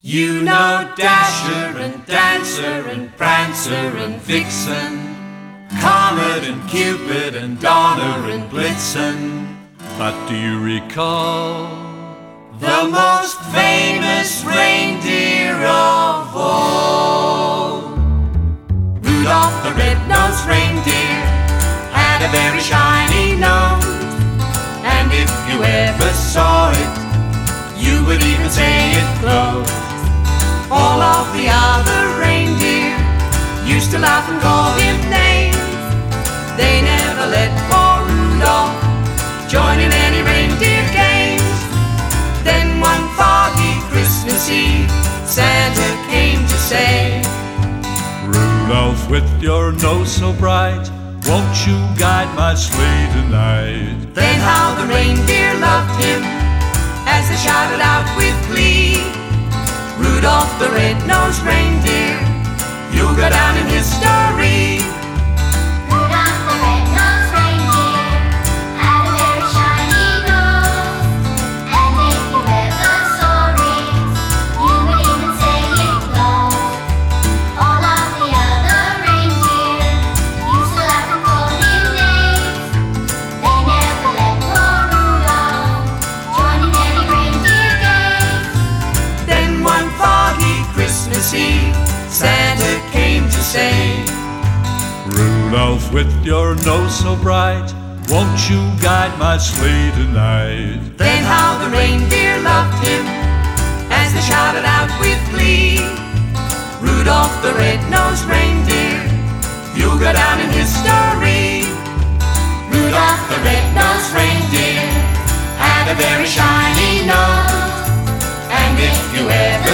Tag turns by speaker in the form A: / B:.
A: You know Dasher and Dancer and Prancer and Vixen, Comet and Cupid and Donner and Blitzen.
B: But do you recall
A: the most famous reindeer of all? Rudolph the red-nosed reindeer had a very shiny nose, and if you ever saw it, you would even say it glowed. All of the other reindeer used to laugh and call him names. They never let poor Rudolph join in any reindeer games. Then one foggy Christmas Eve, Santa came to say,
B: Rudolph, with your nose so bright, won't you guide my sleigh tonight?
A: Then how the reindeer loved him as they shouted out with glee, Rudolph the red-nosed reindeer, you'll go down in history.
C: Rudolph the red-nosed reindeer had a very shiny nose, and if you ever saw it, you would even say it glowed. All of the other reindeer used to laugh and call him names. They never let poor Rudolph join in any reindeer games.
A: Then one foggy Christmas Eve, Santa came to say,
B: Rudolph, with your nose so bright, won't you guide my sleigh tonight?
A: then how the reindeer loved him as they shouted out with glee, Rudolph the red-nosed reindeer, you'll go down in history. Rudolph the red-nosed reindeer had a very shiny nose, and if you ever